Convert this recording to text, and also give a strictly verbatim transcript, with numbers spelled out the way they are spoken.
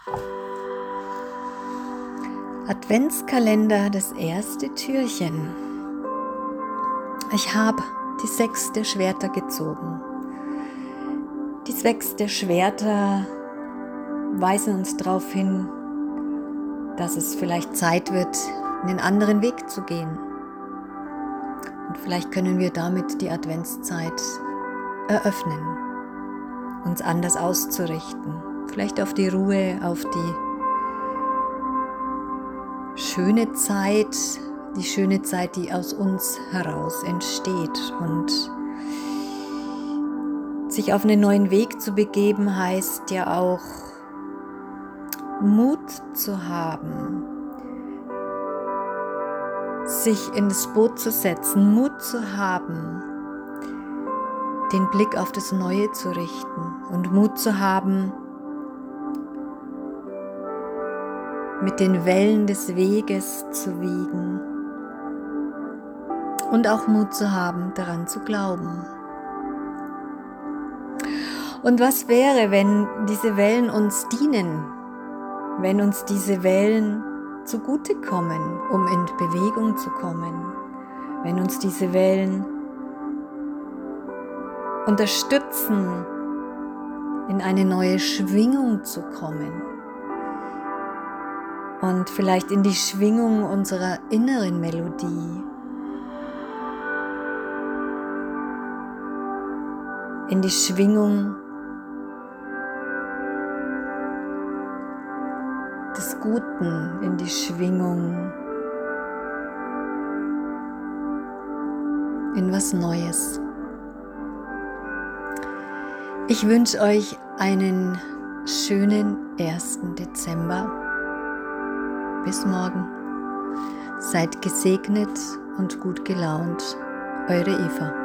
Adventskalender, das erste Türchen. Ich habe die sechs der Schwerter gezogen. Die sechs der Schwerter weisen uns darauf hin, dass es vielleicht Zeit wird, einen anderen Weg zu gehen. Und vielleicht können wir damit die Adventszeit eröffnen, uns anders auszurichten. Vielleicht auf die Ruhe, auf die schöne Zeit, die schöne Zeit, die aus uns heraus entsteht. Und sich auf einen neuen Weg zu begeben, heißt ja auch Mut zu haben, sich in das Boot zu setzen, Mut zu haben, den Blick auf das Neue zu richten und Mut zu haben, mit den Wellen des Weges zu wiegen und auch Mut zu haben, daran zu glauben. Und was wäre, wenn diese Wellen uns dienen, wenn uns diese Wellen zugutekommen, um in Bewegung zu kommen, wenn uns diese Wellen unterstützen, in eine neue Schwingung zu kommen und vielleicht in die Schwingung unserer inneren Melodie, in die Schwingung des Guten, in die Schwingung in was Neues. Ich wünsche euch einen schönen ersten Dezember. Bis morgen. Seid gesegnet und gut gelaunt. Eure Eva.